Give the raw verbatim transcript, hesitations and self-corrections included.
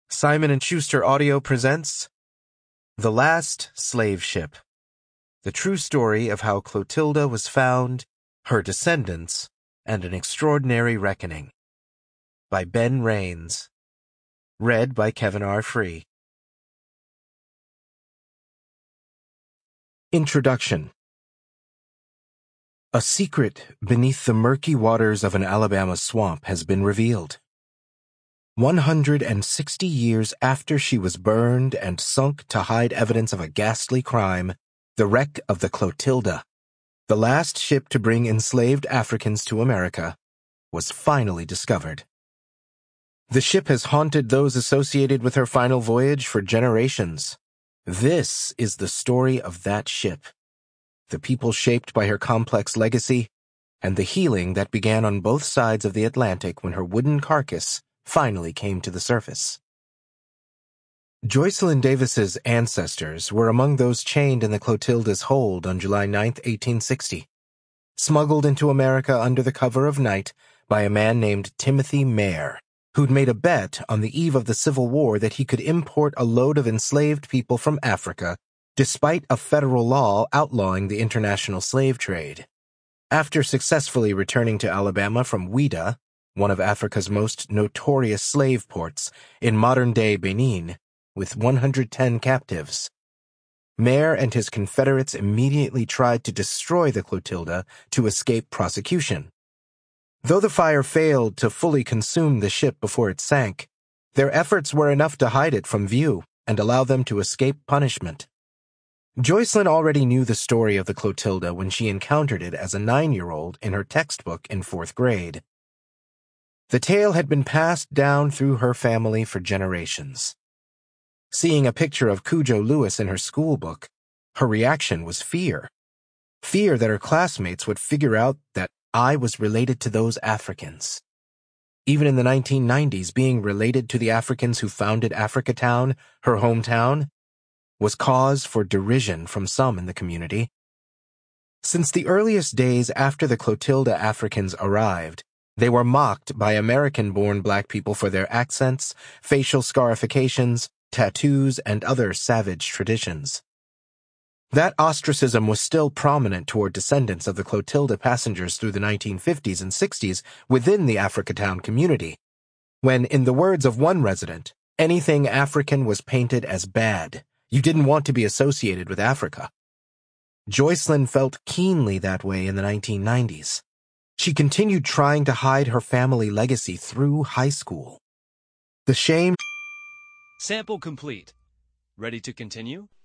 Simon and Schuster Audio presents The Last Slave Ship, the true story of how Clotilda was found, her descendants, and an extraordinary reckoning. By Ben Raines. Read by Kevin R. Free. Introduction. A secret beneath the murky waters of an Alabama swamp has been revealed. One hundred and sixty years after she was burned and sunk to hide evidence of a ghastly crime, the wreck of the Clotilda, the last ship to bring enslaved Africans to America, was finally discovered. The ship has haunted those associated with her final voyage for generations. This is the story of that ship, the people shaped by her complex legacy, and the healing that began on both sides of the Atlantic when her wooden carcass finally came to the surface. Joycelyn Davis's ancestors were among those chained in the Clotilda's hold on July ninth, eighteen sixty, smuggled into America under the cover of night by a man named Timothy Maher, who'd made a bet on the eve of the Civil War that he could import a load of enslaved people from Africa, despite a federal law outlawing the international slave trade. After successfully returning to Alabama from Ouidah, one of Africa's most notorious slave ports in modern-day Benin, with one hundred ten captives, Maher and his Confederates immediately tried to destroy the Clotilda to escape prosecution. Though the fire failed to fully consume the ship before it sank, their efforts were enough to hide it from view and allow them to escape punishment. Joycelyn already knew the story of the Clotilda when she encountered it as a nine-year-old in her textbook in fourth grade. The tale had been passed down through her family for generations. Seeing a picture of Cudjo Lewis in her school book, her reaction was fear. Fear that her classmates would figure out that I was related to those Africans. Even in the nineteen nineties, being related to the Africans who founded Africatown, her hometown, was cause for derision from some in the community. Since the earliest days after the Clotilda Africans arrived, they were mocked by American-born black people for their accents, facial scarifications, tattoos, and other savage traditions. That ostracism was still prominent toward descendants of the Clotilda passengers through the nineteen fifties and sixties within the Africatown community, when, in the words of one resident, anything African was painted as bad. You didn't want to be associated with Africa. Joycelyn felt keenly that way in the nineteen nineties. She continued trying to hide her family legacy through high school. The shame... Sample complete. Ready to continue?